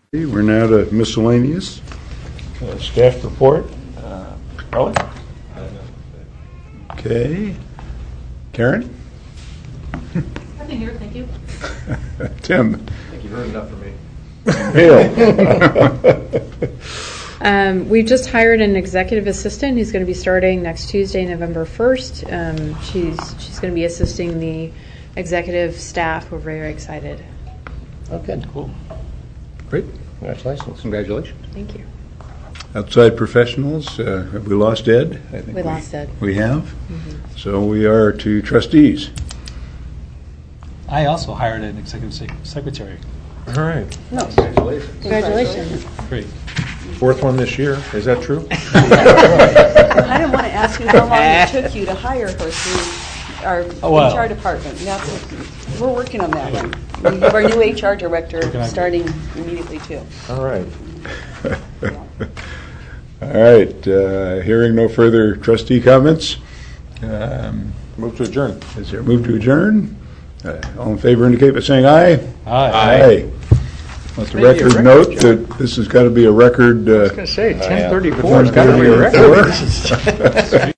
We're now to miscellaneous. Staff report. Ellen? Okay. Karen? Nothing here, thank you. Tim? I think you've heard enough from me. Hale? We've just hired an executive assistant who's going to be starting next Tuesday, November 1st. She's going to be assisting the executive staff. We're very excited. Oh, good. Cool. Great. Congratulations. Congratulations. Thank you. Outside professionals, have we lost Ed? I think We lost Ed. We have? So we are to trustees. I also hired an executive secretary. All right. No. Congratulations. Congratulations. Great. Fourth one this year. Is that true? I didn't want to ask you how long it took you to hire her through our HR department. We're working on that one. We have our new HR director starting immediately, too. All right. All right. Hearing no further trustee comments. Move to adjourn. Is there a move to adjourn? All in favor indicate by saying aye. Aye. Let the record note that this has got to be a record. I was going to say, 10:34 has got to be a record.